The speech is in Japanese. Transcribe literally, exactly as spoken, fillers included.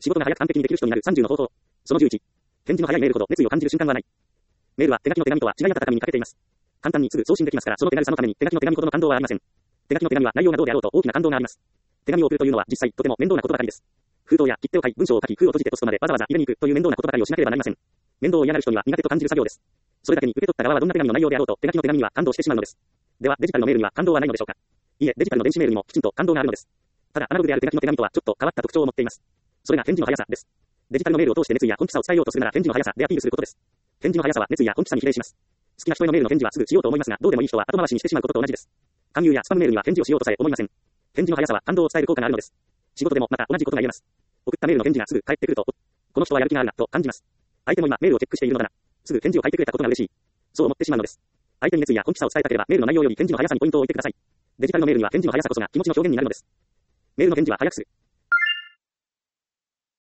仕事が早く完璧にできる人になるさんじゅうの方法。そのじゅういち。返事の早いメールほど熱意を感じる瞬間はない。メールは手書きの手紙とは違い合った紙に書けています。簡単にすぐ送信できますから、その手軽さのために手書きの手紙ほどの感動はありません。手書きの手紙は内容がどうであろうと大きな感動があります。手紙を送るというのは実際とても面倒なことばかりです。封筒や切手を書い、文章を書き、封を閉じてポストまでわざわざ入れに行くという面倒なことばかりをしなければなりません。面倒を嫌がる人には苦手と感じる作業です。それだけに受け取った側はどんな手紙の内容であろうと手書きの手紙には感動してしまうのです。ではデジタルのメールには感動はないのでしょうか。いえ、デジタルの電子メールにもきちんと感動があるのです。ただアナログである手書きの手紙とはちょっと変わった特徴を持っています。それが返事の速さです。デジタルのメールを通して熱意や本気さを伝えようとするなら返事の速さでアピールすることです。返事の速さは熱意や本気さに比例します。好きな人へのメールの返事はすぐしようと思いますが、どうでもいい人は後回しにしてしまうことと同じです。勧誘やスパムメールには返事をしようとさえ思いません。返事の速さは感動を伝える効果があるのです。仕事でもまた同じことが言えます。送ったメールの返事がすぐ返ってくると、この人はやる気があるなと感じます。相手も今メールをチェックしているのだな。すぐ返事を書いてくれたことが嬉しい。そう思ってしまうのです。相手に熱意や本気さを伝えたければメールの内容より返事の速さにポイントを置いてください。デジタルのメールには返事の速さこそが気持ちの表現になるのです。メールの返事は早くする。